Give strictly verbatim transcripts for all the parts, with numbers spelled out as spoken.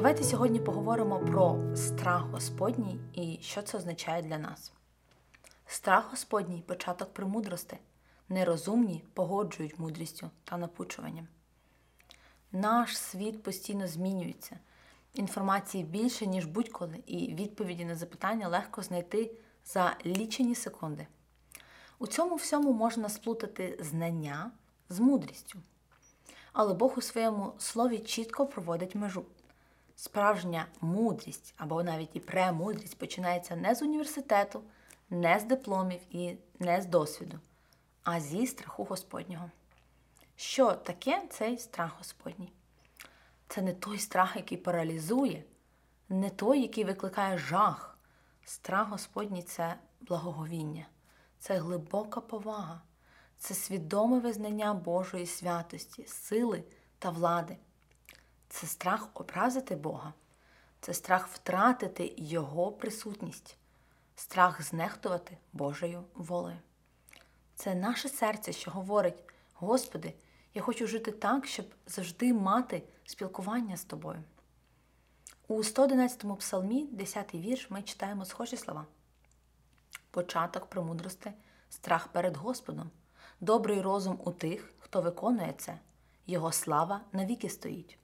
Давайте сьогодні поговоримо про страх Господній і що це означає для нас. Страх Господній – початок премудрости. Нерозумні погоджують мудрістю та напучуванням. Наш світ постійно змінюється. Інформації більше, ніж будь-коли, і відповіді на запитання легко знайти за лічені секунди. У цьому всьому можна сплутати знання з мудрістю. Але Бог у своєму слові чітко проводить межу. Справжня мудрість, або навіть і премудрість, починається не з університету, не з дипломів і не з досвіду, а зі страху Господнього. Що таке цей страх Господній? Це не той страх, який паралізує, не той, який викликає жах. Страх Господній – це благоговіння, це глибока повага, це свідоме визнання Божої святості, сили та влади. Це страх образити Бога, це страх втратити Його присутність, страх знехтувати Божою волею. Це наше серце, що говорить: «Господи, я хочу жити так, щоб завжди мати спілкування з Тобою». У сто одинадцятому псалмі, десятий вірш, ми читаємо схожі слова. «Початок премудрости – страх перед Господом, добрий розум у тих, хто виконує це, Його слава навіки стоїть».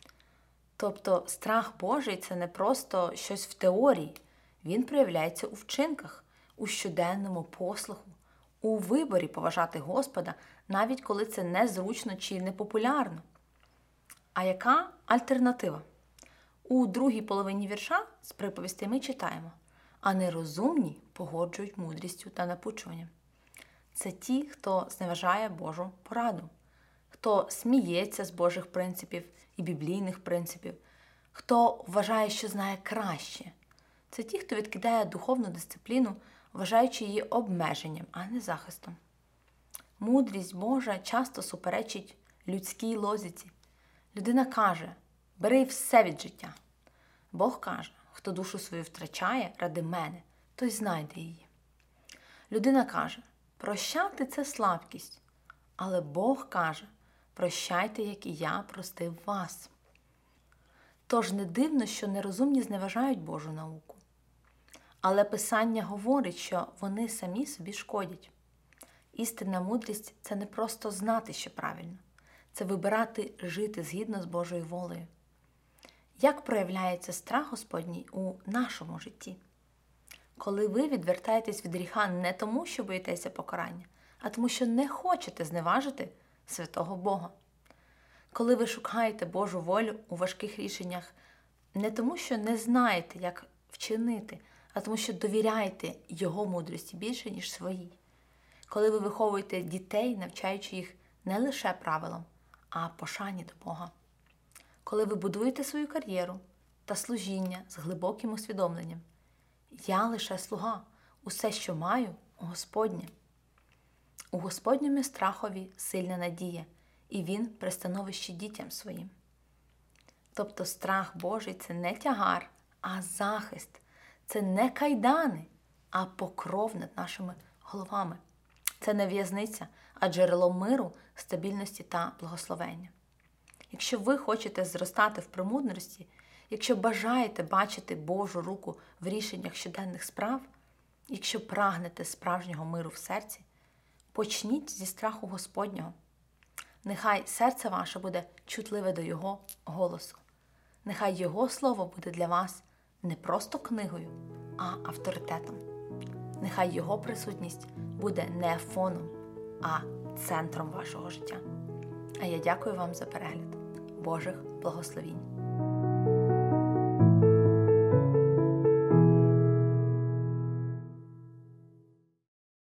Тобто страх Божий – це не просто щось в теорії, він проявляється у вчинках, у щоденному послуху, у виборі поважати Господа, навіть коли це незручно чи непопулярно. А яка альтернатива? У другій половині вірша з приповістей ми читаємо: «А нерозумні погоджують мудрістю та напучуванням». Це ті, хто зневажає Божу пораду, хто сміється з Божих принципів і біблійних принципів, хто вважає, що знає краще. Це ті, хто відкидає духовну дисципліну, вважаючи її обмеженням, а не захистом. Мудрість Божа часто суперечить людській логіці. Людина каже: «Бери все від життя». Бог каже: «Хто душу свою втрачає ради мене, той знайде її». Людина каже: «Прощати – це слабкість». Але Бог каже: «Прощайте, як і я простив вас». Тож не дивно, що нерозумні зневажають Божу науку. Але Писання говорить, що вони самі собі шкодять. Істинна мудрість – це не просто знати, що правильно. Це вибирати жити згідно з Божою волею. Як проявляється страх Господній у нашому житті? Коли ви відвертаєтесь від гріха не тому, що боїтеся покарання, а тому, що не хочете зневажити святого Бога. Коли ви шукаєте Божу волю у важких рішеннях не тому, що не знаєте, як вчинити, а тому, що довіряєте Його мудрості більше, ніж своїй. Коли ви виховуєте дітей, навчаючи їх не лише правилам, а пошані до Бога. Коли ви будуєте свою кар'єру та служіння з глибоким усвідомленням: «Я лише слуга, усе, що маю, Господнє». У Господньому страхові сильна надія, і Він пристановище дітям своїм. Тобто страх Божий – це не тягар, а захист. Це не кайдани, а покров над нашими головами. Це не в'язниця, а джерело миру, стабільності та благословення. Якщо ви хочете зростати в премудрості, якщо бажаєте бачити Божу руку в рішеннях щоденних справ, якщо прагнете справжнього миру в серці, почніть зі страху Господнього. Нехай серце ваше буде чутливе до Його голосу. Нехай Його слово буде для вас не просто книгою, а авторитетом. Нехай Його присутність буде не фоном, а центром вашого життя. А я дякую вам за перегляд. Божих благословінь!